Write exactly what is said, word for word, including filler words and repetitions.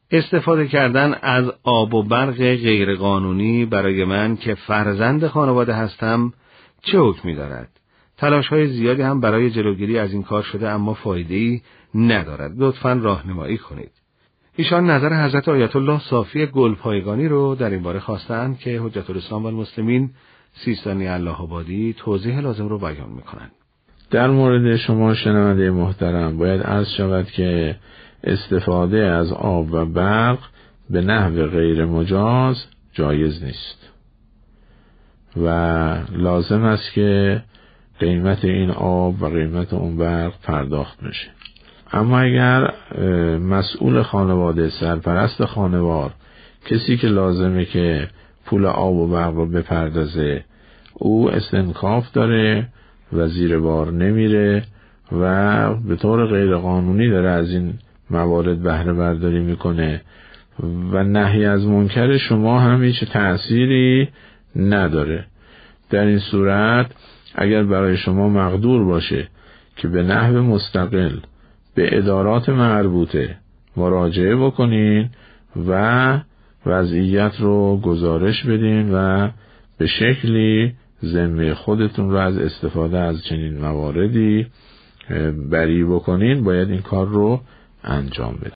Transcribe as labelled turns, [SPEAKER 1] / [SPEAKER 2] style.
[SPEAKER 1] استفاده کردن از آب و برق غیرقانونی برای من که فرزند خانواده هستم چه حکمی دارد؟ تلاش‌های زیادی هم برای جلوگیری از این کار شده اما فایده‌ای ندارد. لطفاً راهنمایی کنید. ایشان نظر حضرت آیت الله صافی گلپایگانی رو در این باره خواستند که حجت الاسلام و المسلمین سیستانی الله آبادی توضیح لازم رو بیان می‌کنند.
[SPEAKER 2] در مورد شما شنونده محترم باید عرض شود که استفاده از آب و برق به نحو غیر مجاز جایز نیست و لازم است که قیمت این آب و قیمت اون برق پرداخت بشه. اما اگر مسئول خانواده، سرپرست خانوار، کسی که لازمه که پول آب و برق رو بپردازه، او استنکاف داره و زیر بار نمیره و به طور غیر قانونی داره از این موارد بهره برداری میکنه و نهی از منکر شما هم هیچ تأثیری نداره، در این صورت اگر برای شما مقدور باشه که به نحو مستقل به ادارات مربوطه مراجعه بکنین و وضعیت رو گزارش بدین و به شکلی ذمه خودتون رو از استفاده از چنین مواردی بری بکنین، باید این کار رو انجام بدین.